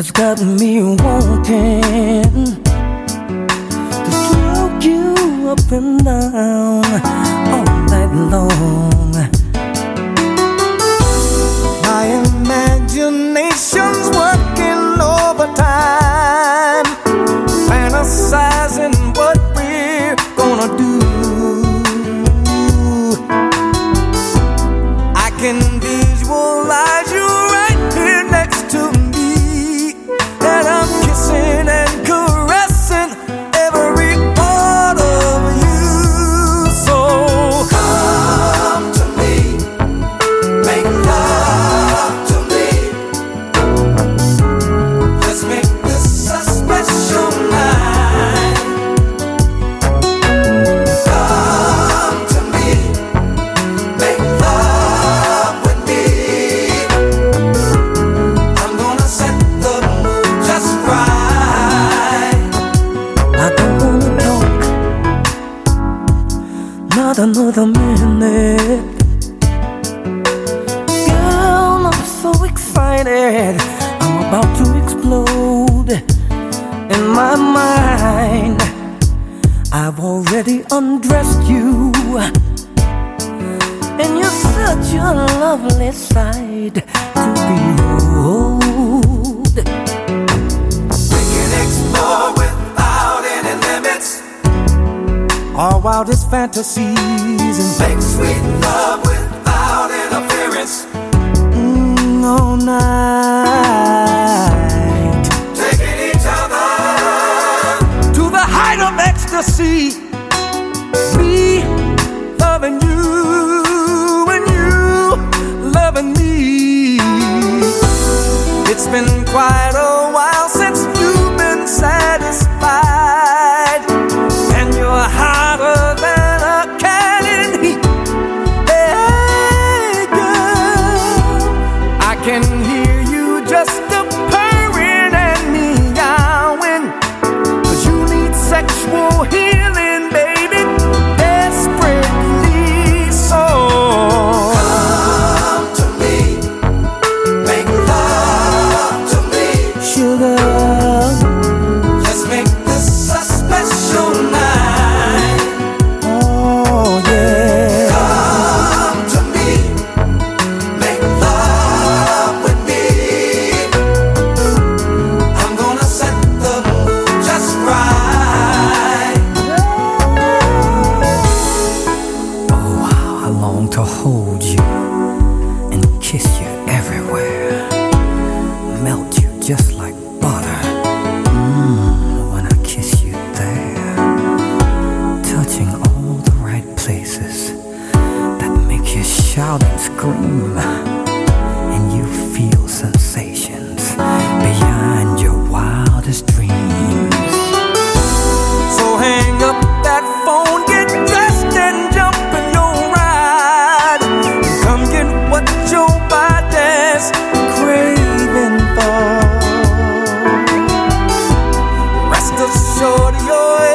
has got me wanting to stroke you up and down all night long. My imagination's working overtime, fantasizing what we're gonna do. I can visualize you right here next to me, and I'm kissing and caressing every part of you. So come to me, make love to me. Let's make this a special night. Come to me, make love with me. I'm gonna set the mood just right. I don't wanna talk not another minute. Girl, I'm so excited, I'm about to explode. In my mind, I've already undressed you, and you're such a lovely sight to behold. We can explore without any limits our wildest fantasies and make sweet love without interference. All night, taking each other to the height of ecstasy. Me loving you and you loving me. It's been quite a while since you've been satisfied, and you're hotter than a cat in heat. Hey girl, I can hear you just a purring and meowing, 'cause you need sexual healing, baby, desperately so. Come to me, make love to me, sugar. Let's make this a special night. Oh yeah. Come to me, make love with me. I'm gonna set the mood just right. Oh, how I long to hold you and kiss you everywhere, melt you just like butter. When I kiss you there, touching all the right places that make you shout and scream, and you feel sensations beyond your wildest dreams. So hang up that phone, get dressed and jump in your ride, and come get what your body's craving for. Rest assured, your